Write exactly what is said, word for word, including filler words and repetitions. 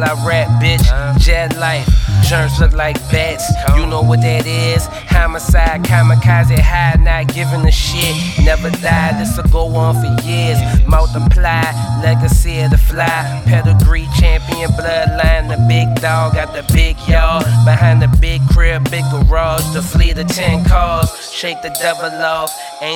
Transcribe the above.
I rap, bitch. Jet life, germs look like bats. You know what that is? Homicide, kamikaze, high, not giving a shit. Never die, this'll go on for years. Multiply, legacy of the fly. Pedigree, champion, bloodline. The big dog got the big yard. Behind the big crib, big garage. The fleet of ten cars. Shake the devil off. Ain't